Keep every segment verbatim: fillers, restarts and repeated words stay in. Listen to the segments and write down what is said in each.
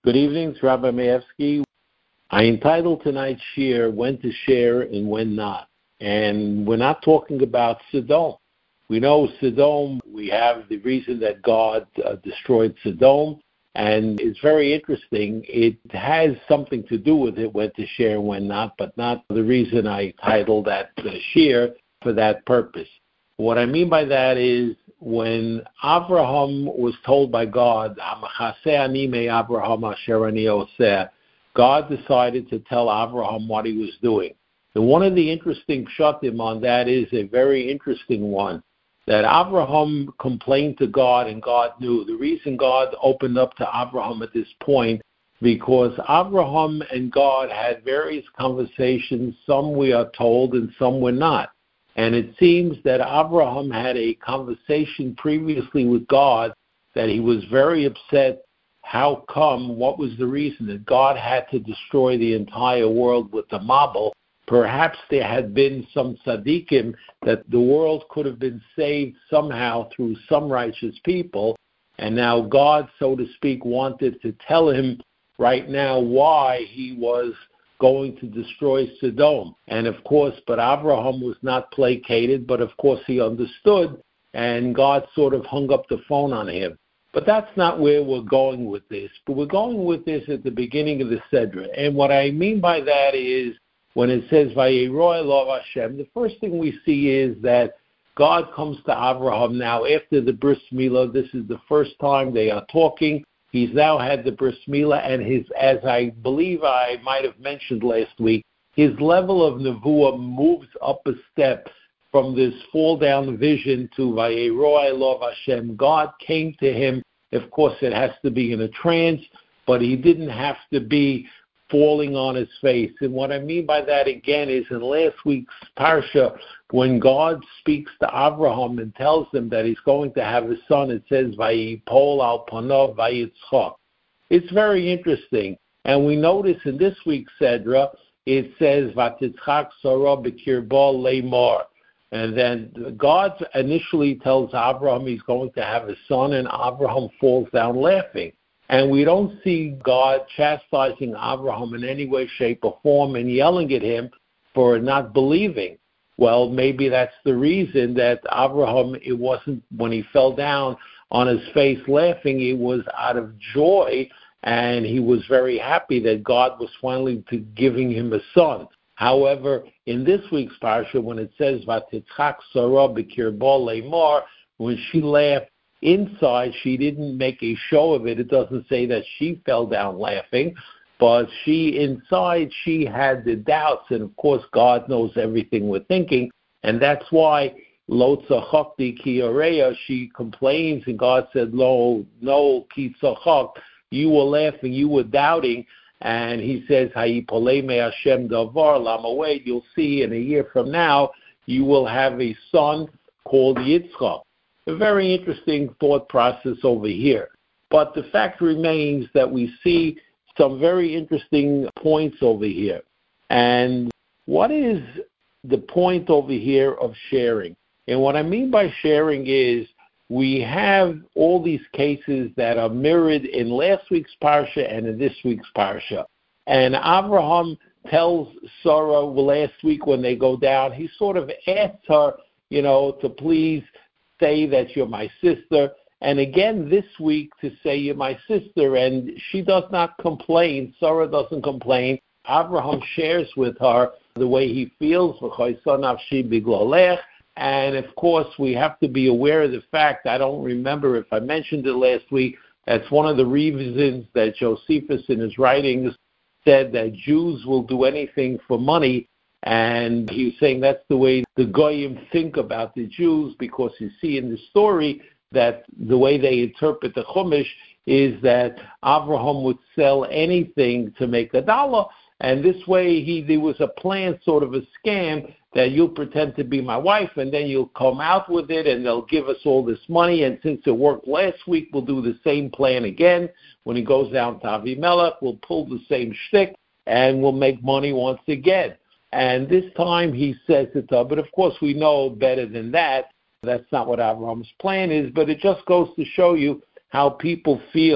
Good evening, it's Rabbi Maevsky. I entitled tonight's shir, when to share and when not. And we're not talking about Sodom. We know Sodom, we have the reason that God uh, destroyed Sodom, and it's very interesting. It has something to do with it, when to share and when not, but not the reason I titled that uh, shir for that purpose. What I mean by that is, when Abraham was told by God, God decided to tell Abraham what he was doing. And one of the interesting pshatim on that is a very interesting one, that Abraham complained to God and God knew. The reason God opened up to Abraham at this point, because Abraham and God had various conversations, some we are told and some we're not. And it seems that Abraham had a conversation previously with God that he was very upset. How come? What was the reason that God had to destroy the entire world with the Mabul? Perhaps there had been some tzaddikim that the world could have been saved somehow through some righteous people. And now God, so to speak, wanted to tell him right now why he was going to destroy Sodom. And of course, but Abraham was not placated, but of course he understood, and God sort of hung up the phone on him. But that's not where we're going with this. But we're going with this at the beginning of the Sedra. And what I mean by that is, when it says, Vayiroi Lov Hashem, the first thing we see is that God comes to Abraham now after the Bris Milah. This is the first time they are talking. He's now had the Bris Milah, and his, as I believe I might have mentioned last week, his level of nevuah moves up a step from this fall-down vision to Vayiroi Lov Hashem. God came to him. Of course, it has to be in a trance, but he didn't have to be falling on his face. And what I mean by that, again, is in last week's Parsha, when God speaks to Abraham and tells him that he's going to have a son, it says, Vayipol al panov vayitzchak. It's very interesting. And we notice in this week's Sedra, it says, Vatitzchak Sarah b'kirbo leimor. And then God initially tells Abraham he's going to have a son, and Abraham falls down laughing. And we don't see God chastising Abraham in any way, shape, or form and yelling at him for not believing. Well, maybe that's the reason that Abraham, it wasn't when he fell down on his face laughing, it was out of joy, and he was very happy that God was finally giving him a son. However, in this week's parsha, when it says, Vatitzchak Sarah b'kirbo leimor, when she laughed, inside, she didn't make a show of it. It doesn't say that she fell down laughing, but she, inside, she had the doubts. And of course, God knows everything we're thinking. And that's why, Lo tzachakti ki areya, she complains, and God said, Lo, no, ki tzachak, you were laughing, you were doubting. And he says, Hayipolei me Hashem davar, lama wait, you'll see in a year from now, you will have a son called Yitzchak. A very interesting thought process over here. But the fact remains that we see some very interesting points over here. And what is the point over here of sharing? And what I mean by sharing is we have all these cases that are mirrored in last week's Parsha and in this week's Parsha. And Abraham tells Sarah last week when they go down, he sort of asks her, you know, to please say that you're my sister, and again this week to say you're my sister, and she does not complain. Sarah doesn't complain. Abraham shares with her the way he feels, and of course we have to be aware of the fact, I don't remember if I mentioned it last week, that's one of the reasons that Josephus in his writings said that Jews will do anything for money. And he was saying that's the way the Goyim think about the Jews, because you see in the story that the way they interpret the Chumash is that Abraham would sell anything to make a dollar, and this way he there was a plan, sort of a scam, that you'll pretend to be my wife, and then you'll come out with it, and they'll give us all this money, and since it worked last week, we'll do the same plan again. When he goes down to Avimelech, we'll pull the same shtick, and we'll make money once again. And this time he says it to her, but of course we know better than that. That's not what Abraham's plan is, but it just goes to show you how people feel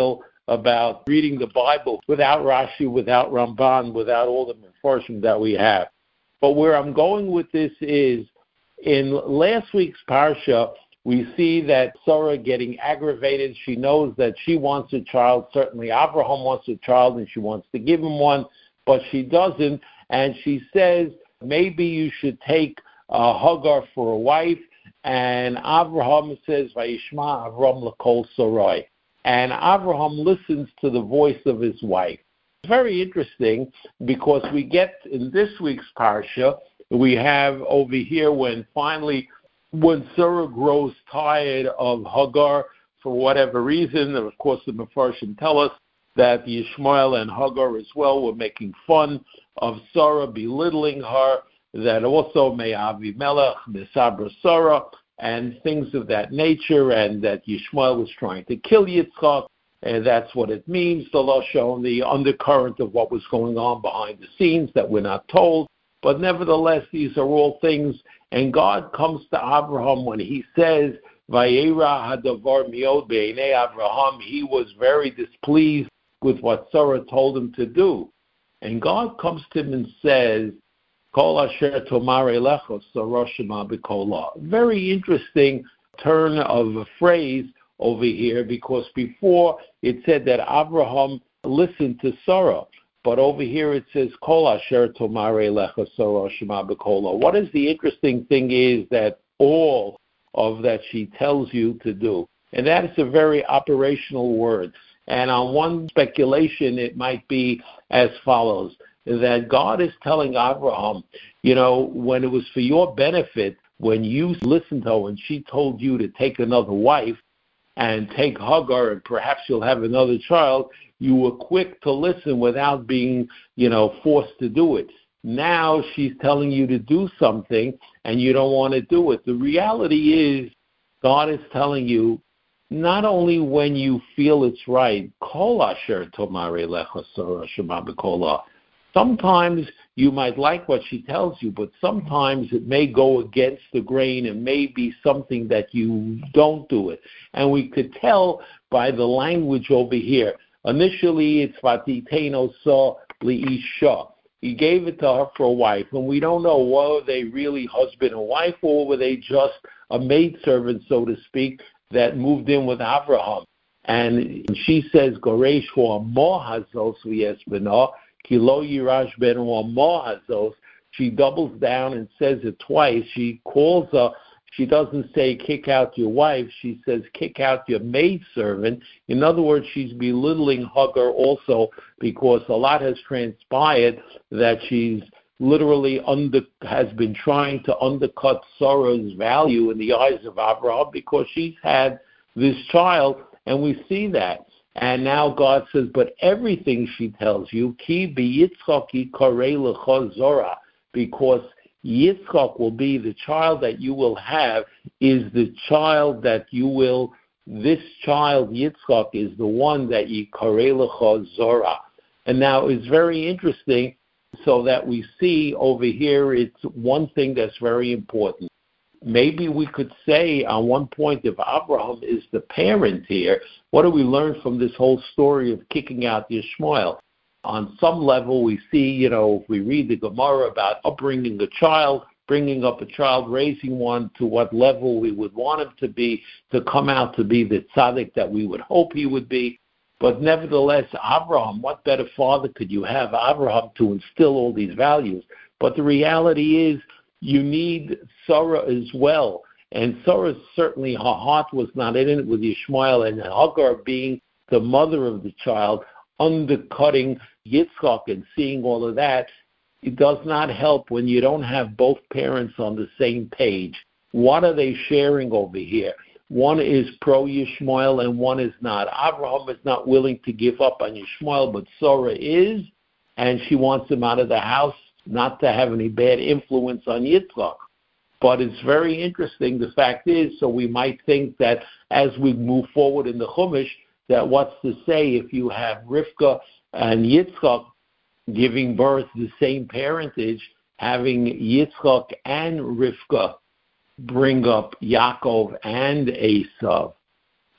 about reading the Bible without Rashi, without Ramban, without all the Mefarshim that we have. But where I'm going with this is, in last week's Parsha, we see that Sarah getting aggravated. She knows that she wants a child. Certainly Abraham wants a child and she wants to give him one, but she doesn't. And she says, maybe you should take uh, Hagar for a wife. And Abraham says, Vayishma Avram l'kol Sarai. And Abraham listens to the voice of his wife. It's very interesting because we get in this week's Parsha, we have over here when finally, when Sarah grows tired of Hagar for whatever reason, and of course the Mefarshim tell us that Yishmael and Hagar as well were making fun of Sarah, belittling her, that also may Avimelech, Misabra Sarah, and things of that nature, and that Yishmael was trying to kill Yitzchak, and that's what it means, the Lashon, the undercurrent of what was going on behind the scenes that we're not told. But nevertheless, these are all things, and God comes to Abraham when he says, Vayera hadavar miod be'enei Abraham, he was very displeased with what Sarah told him to do. And God comes to him and says, Kol asher tomar elecha Sarah shema b'kola. Very interesting turn of a phrase over here, because before it said that Abraham listened to Sarah. But over here it says, Kol asher tomar elecha Sarah shema b'kola. What is the interesting thing is that all of that she tells you to do. And that is a very operational word. And on one speculation, it might be as follows, that God is telling Abraham, you know, when it was for your benefit, when you listened to her and she told you to take another wife and take Hagar and perhaps you'll have another child, you were quick to listen without being, you know, forced to do it. Now she's telling you to do something and you don't want to do it. The reality is God is telling you, not only when you feel it's right, Kol asher tomar elecha Sarah shema b'kola. Sometimes you might like what she tells you, but sometimes it may go against the grain and may be something that you don't do it. And we could tell by the language over here. Initially, it's vatiteno sa liisha. He gave it to her for a wife, and we don't know, were they really husband and wife, or were they just a maidservant, so to speak, that moved in with Abraham. And she says, Goresh ho amo hazos v'yesbena, ki lo yirash ben ho amo hazos. She doubles down and says it twice. She calls her, she doesn't say kick out your wife, she says kick out your maidservant. In other words, she's belittling Hagar also, because a lot has transpired that she's literally under has been trying to undercut Sarah's value in the eyes of Abraham because she's had this child, and we see that. And now God says, but everything she tells you, ki b'Yitzchak yikarei lecha zora, because Yitzchak will be the child that you will have, is the child that you will, this child, Yitzchak, is the one that yikarei lecha zora. And now it's very interesting, so that we see over here, it's one thing that's very important. Maybe we could say on one point, if Abraham is the parent here, what do we learn from this whole story of kicking out Yishmael? On some level, we see, you know, if we read the Gemara about upbringing a child, bringing up a child, raising one to what level we would want him to be, to come out to be the tzaddik that we would hope he would be. But nevertheless, Abraham, what better father could you have, Abraham, to instill all these values? But the reality is, you need Sarah as well. And Sarah, certainly, her heart was not in it with Yishmael, and Hagar being the mother of the child, undercutting Yitzchak and seeing all of that. It does not help when you don't have both parents on the same page. What are they sharing over here? One is pro-Yishmael and one is not. Abraham is not willing to give up on Yishmael, but Sarah is, and she wants him out of the house, not to have any bad influence on Yitzchak. But it's very interesting. The fact is, so we might think that as we move forward in the Chumash, that what's to say if you have Rivka and Yitzchak giving birth the same parentage, having Yitzchak and Rivka bring up Yaakov and Esav,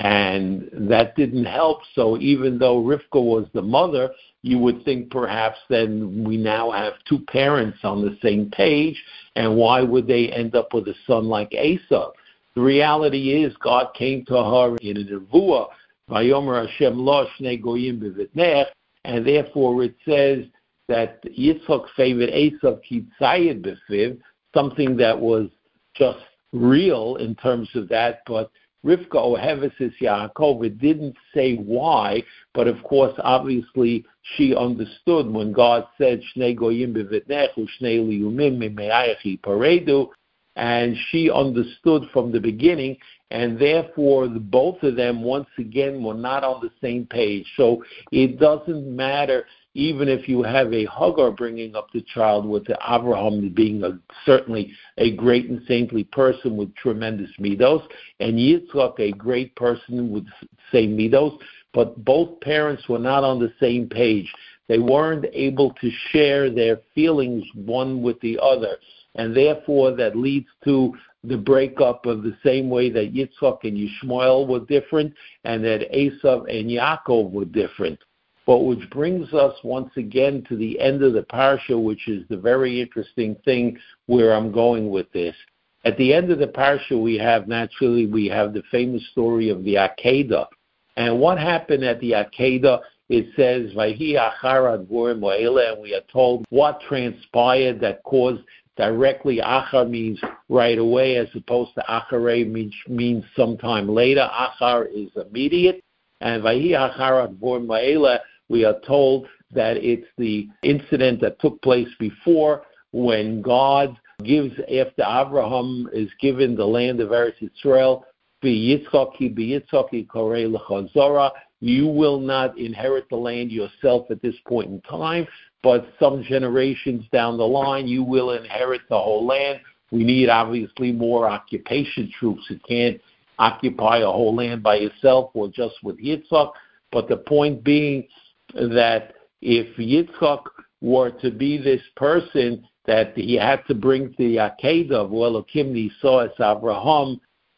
And that didn't help. So even though Rivka was the mother, you would think perhaps then we now have two parents on the same page, and why would they end up with a son like Esau? The reality is God came to her in a nevuah, Vayomer Hashem lo shnei goyim bevitnech, and therefore it says that Yitzchak favored Esau kitzayid befiv, something that was just real in terms of that, but Rivka Ohevesis Yaakov, it didn't say why, but of course, obviously, she understood when God said, Shnei goyim bevitnechu, shnei liyumim mimeayechi paredu, and she understood from the beginning, and therefore, the, both of them, once again, were not on the same page. So it doesn't matter, even if you have a Hagar bringing up the child with the Avraham being a, certainly a great and saintly person with tremendous midos, and Yitzchak a great person with same midos, but both parents were not on the same page. They weren't able to share their feelings one with the other, and therefore that leads to the breakup of the same way that Yitzchak and Yishmael were different, and that Esav and Yaakov were different. But which brings us once again to the end of the parsha, which is the very interesting thing where I'm going with this. At the end of the parsha, we have, naturally, we have the famous story of the Akedah. And what happened at the Akedah, it says, Vayhi achar advorim ha'ele, and we are told what transpired that caused directly. Achar means right away, as opposed to acharei, means, means sometime later. Achar is immediate. And Vayhi achar advorim ha'ele, we are told that it's the incident that took place before when God gives, after Abraham is given the land of Eretz Yisrael, B'yitzchaki, B'yitzchaki korei l'chazora, you will not inherit the land yourself at this point in time, but some generations down the line, you will inherit the whole land. We need, obviously, more occupation troops. You can't occupy a whole land by yourself or just with Yitzchak, but the point being that if Yitzchak were to be this person that he had to bring to the Akedah of Elokim Niso es Avraham,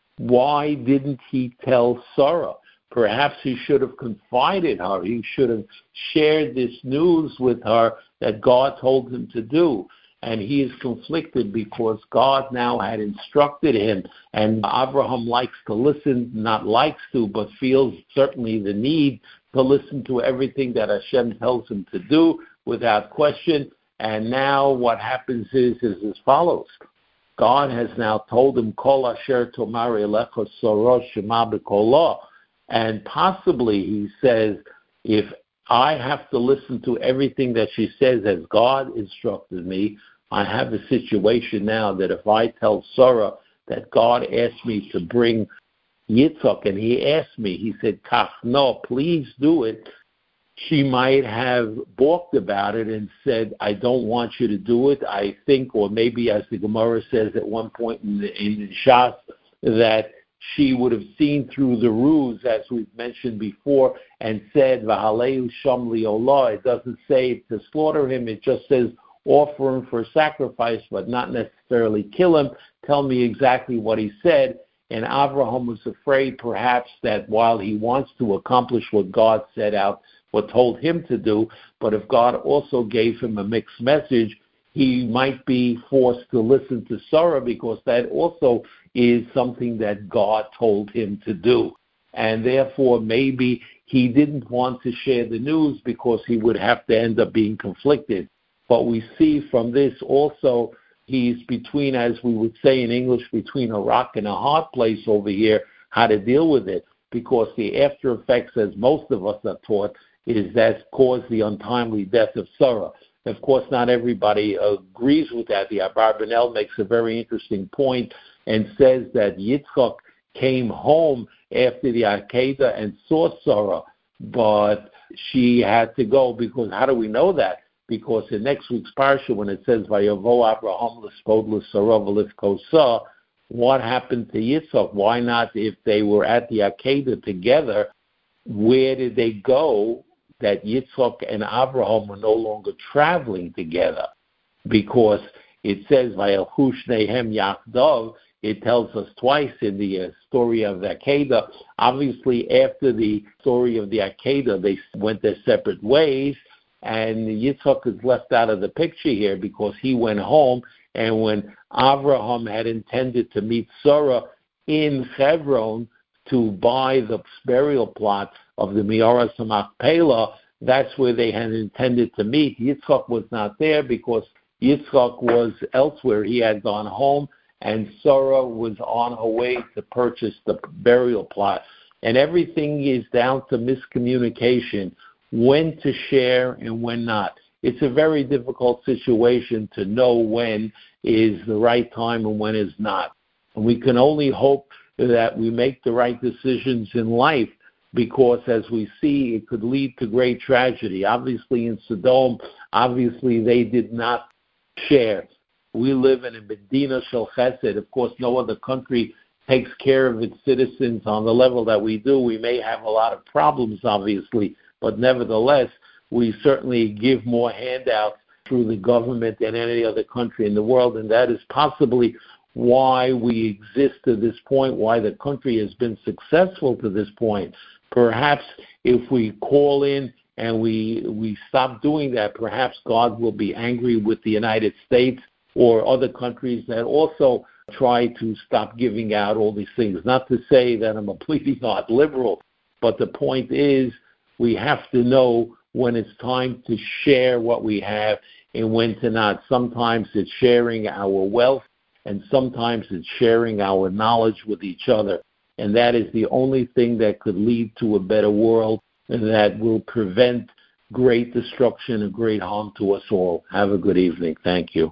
why didn't he tell Sarah? Perhaps he should have confided her. He should have shared this news with her that God told him to do. And he is conflicted because God now had instructed him. And Abraham likes to listen, not likes to, but feels certainly the need to listen to everything that Hashem tells him to do without question. And now what happens is, is as follows. God has now told him, Kol asher tomar elecha sorosh shema b'kolah. And possibly, he says, if I have to listen to everything that she says as God instructed me, I have a situation now that if I tell Sarah that God asked me to bring Yitzchak, and he asked me, he said, Kach, no, please do it, she might have balked about it and said, I don't want you to do it. I think, or maybe as the Gemara says at one point in the, in the Shas, that she would have seen through the ruse, as we've mentioned before, and said, V'haleu sham li'olah. It doesn't say to slaughter him, it just says offer him for sacrifice, but not necessarily kill him. Tell me exactly what he said. And Abraham was afraid perhaps that while he wants to accomplish what God set out, what told him to do, but if God also gave him a mixed message, he might be forced to listen to Sarah, because that also is something that God told him to do. And therefore, maybe he didn't want to share the news because he would have to end up being conflicted. But we see from this also, he's between, as we would say in English, between a rock and a hard place over here, how to deal with it. Because the after effects, as most of us are taught, is that caused the untimely death of Sarah. Of course, not everybody agrees with that. The Abarbanel makes a very interesting point and says that Yitzchak came home after the Akedah and saw Sarah, but she had to go, because how do we know that? Because in next week's parsha, when it says Vayavo Abraham l'spod l'Sarah v'lifkosa, what happened to Yitzchak? Why not, if they were at the Akedah together, where did they go that Yitzchak and Abraham were no longer traveling together? Because it says Vayalchu shnehem yachdav. It tells us twice in the uh, story of the Akedah. Obviously, after the story of the Akedah, they went their separate ways, and Yitzchak is left out of the picture here because he went home, and when Avraham had intended to meet Sarah in Hebron to buy the burial plot of the Me'oras HaMachpelah, that's where they had intended to meet. Yitzchak was not there because Yitzchak was elsewhere. He had gone home, and Sarah was on her way to purchase the burial plot. And everything is down to miscommunication, when to share and when not. It's a very difficult situation to know when is the right time and when is not. And we can only hope that we make the right decisions in life, because as we see, it could lead to great tragedy. Obviously in Sodom, obviously they did not share. We live in a Medina Shel Chesed. Of course, no other country takes care of its citizens on the level that we do. We may have a lot of problems, obviously, but nevertheless, we certainly give more handouts through the government than any other country in the world, and that is possibly why we exist to this point, why the country has been successful to this point. Perhaps if we call in and we we stop doing that, perhaps God will be angry with the United States or other countries that also try to stop giving out all these things. Not to say that I'm a pleading God liberal, but the point is we have to know when it's time to share what we have and when to not. Sometimes it's sharing our wealth, and sometimes it's sharing our knowledge with each other. And that is the only thing that could lead to a better world and that will prevent great destruction and great harm to us all. Have a good evening. Thank you.